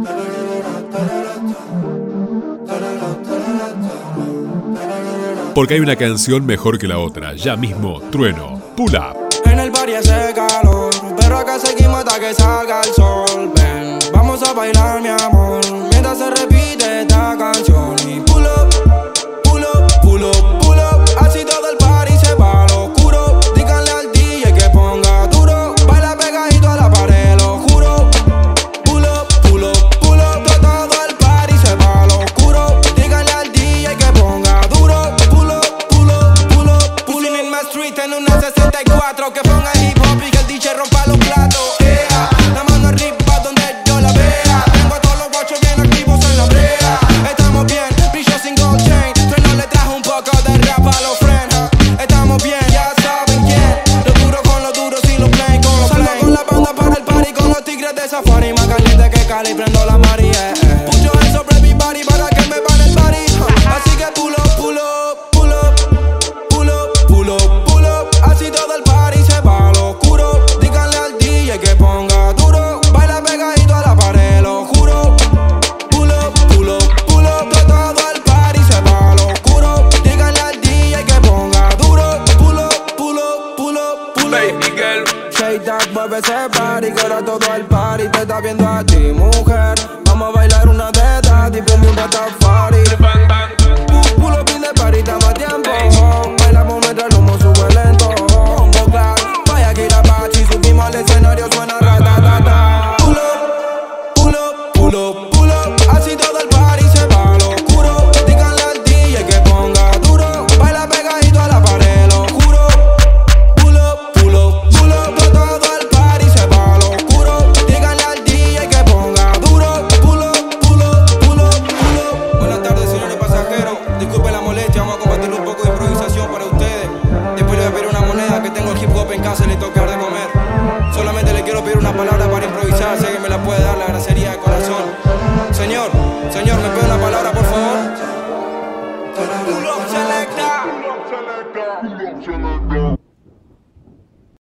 Porque hay una canción mejor que la otra. Ya mismo, Trueno, Pull Up. En el party hace calor, pero acá seguimos hasta que salga el sol. Ven, vamos a bailar, mi amor, mientras se repite esta canción. Y pull up, pull up, pull up, pull up. Así todo el party se va al oscuro. Díganle al DJ que ponga duro. Baila pegadito a la pared, lo juro. Pull up, pull up, pull up. Todo el party se va al oscuro. Díganle al DJ que ponga duro. Pull up, pull up, pull up, pull up. In my street en una 64. Que ponga hip hop y que el DJ rompa los platos. Yeah, la mano arriba donde yo la vea. Tengo a todos los guachos bien activos en la brea. Estamos bien, brillo sin gold chain. Trueno le trajo un poco de rap a los frenos. Estamos bien, ya saben quién. Lo duro con los duros y los plain con los plain. Salgo con la banda para el party con los tigres de safari. Más caliente que Cali, prendo la María. Put your hands up everybody para que me van el party. Así que pull up, pull up, pull up, pull up, pull up, pull up. Así todo el party se va al oscuro. Díganle al DJ que ponga duro. Baila pegadito a la pared, lo juro. Pull up, pull up, pull up. Todo el party se va al oscuro. Díganle al DJ que ponga duro. Pull up, pull up, pull up, pull up. Baby girl, Shake that, mueve ese party, que ahora todo el party te está viendo a ti, mujer. Vamos a bailar una de estas y prende un Rastafari. bang bang. Pull up in the party, estamos a tiempo. Bailamos mientras el humo sube lento. Bombo clap, vaya que la bachi, subimos al escenario, suena ratatata. Pull up, pull up, pull up, pull up. Así todo el party se va al oscuro. Díganle al DJ que ponga duro. Baila pegadito a la pared, lo juro. Pull up, pull up, pull up. Todo el party se va al oscuro. Díganle al DJ que ponga duro. Pull up, pull up, pull up, pull up. Buenas tardes, señores pasajeros. Disculpen la molestia, vamos a compartir un poco de improvisación para ustedes. Después les voy a pedir una moneda, que tengo el hip hop en casa y le toca de comer. Solamente le quiero pedir una palabra para improvisar, sé que me la puede dar, la gracería de corazón. Señor, ¿me puede